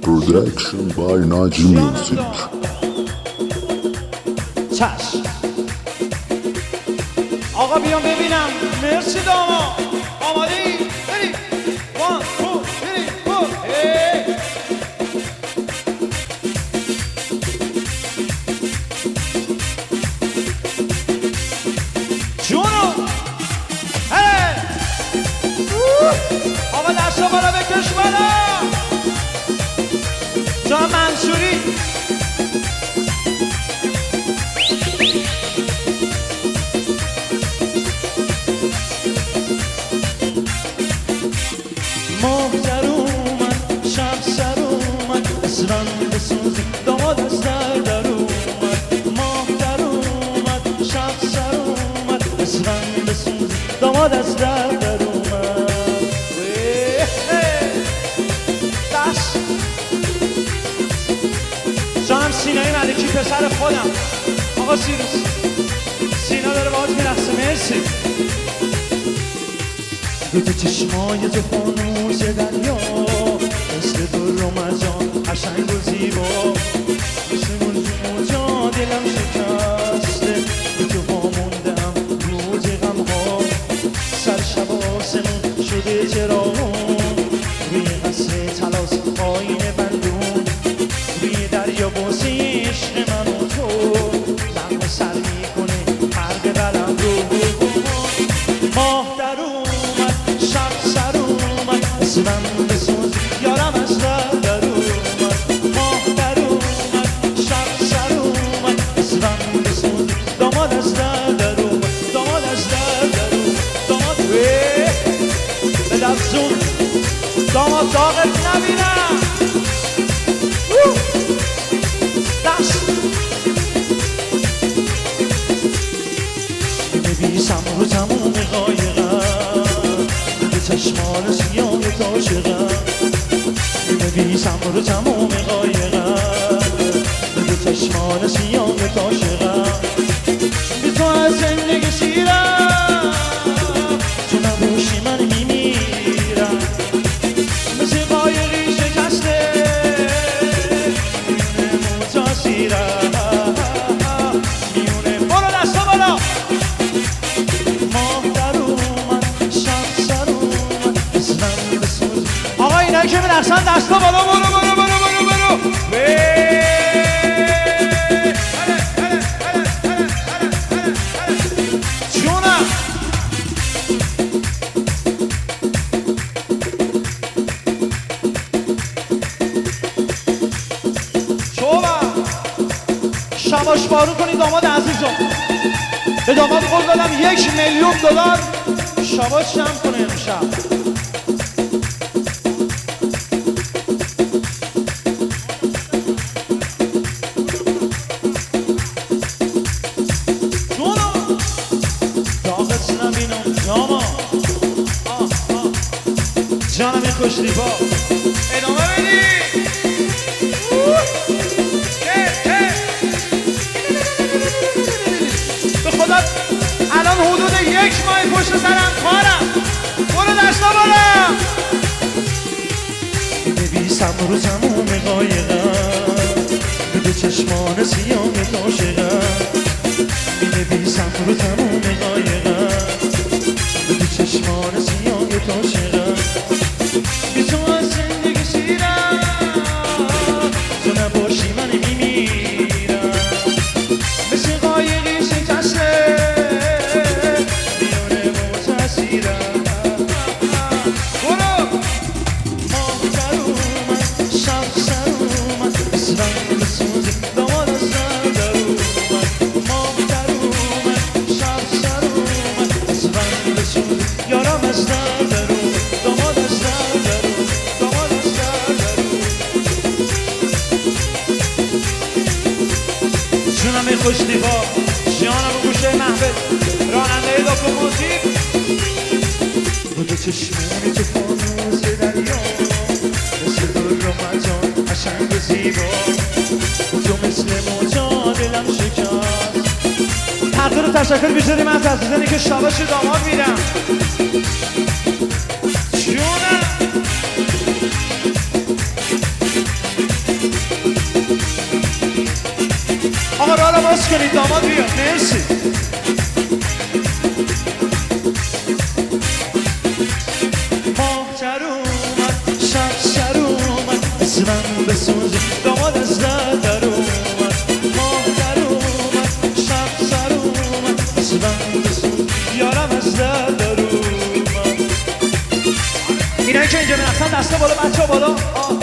production by Naji Music. چشم آقا بیام ببینم. مرسی داما. آماده‌ای؟ بریم. 1 2 3 4 جونو. آقا دستا بالا بکش بالا. جان منصوری. ماه در اومد، شب سر اومد، اسفند بسوزی داماد از در اومد. ماه در اومد، شب سر اومد، اسفند بسوزی داماد از در اومد. دست جانم سینای ملکی پسر خودم. آقا سیروس سینا داره باهات میرقصه. مرسی. دو چشمای تو فانوس دریا مثل در و مرجان قشنگ و زیبا، مثل موجا دلم شکسته تو با موندم روز غمها. سر شب آسمون شده چراغون، روی قصر طلاس آینه بندون، روی دریا بازی عشق من و تو لغم سر میکنه حرق قلم رو. ماه در اومد، شب سر اومد، اسفند بسوز یارم از در اومد. ماه در اومد، شب سر اومد، اسفند بسوز داماد از در اومد. داماد از در اومد. داماد به دفزون داماد داغت نبینم. دست میبیسم رو تموم قایقم، به چشمان سیاه عاشقم. میبیسم رو تموم قایقم، به چشمان سیاه عاشقم. بی تو از زندگی سیرم، تو نباشی من میمیرم. مثل قایقی شکسته میونه موجا سیرم. میونه برو دستا بالا. آقا اینایی که میرقصن دستا بالا. برو برو برو برو برو. جونم شوبا شباش بارون کنی داماد عزیزم. به داماد قول دادم $1,000,000 شباش جمع کنه امشب. جانم این خوشلیبا ادامه بدی. به خدا الان حدود 1 ماه پشت سرم کارم. برو دستا بالا. میبیسم رو تموم قایقم، به چشمان سیاه عاشقم. میبیسم رو تموم قایقم، به چشمان سیاه عاشقم. بی تو از زندگی سیرم، تو نباشی من میمیرم. مثل قایقی شکسته میونه موج سیرم. برو. ماه در اومد، شب سر اومد، اسفند بسوزی داماد از در اومد. ماه در اومد، شب سر اومد، اسفند بسوزی یارم از در اومد. داماد از در جونم خوشلیبا. جانم و گوشه محبت راننده لوکوموتیو. با چشمانی تو فانوس دریا مثل در و مرجان قشنگ و زیبا، تو مثل موجا دلم شکست. تقدیر و تشکر بیشتریم از عزیزانی که شاباش داماد میدم. جونم باز کنید داماد بیاد. مرسی. ماه در اومد شب سر اومد از من بسوزه داماد از در اومد. ماه در اومد شب سر اومد از من بسوزه یارم از در اومد. اینایی که اینجا میرفتن دسته بالا بچه بالا.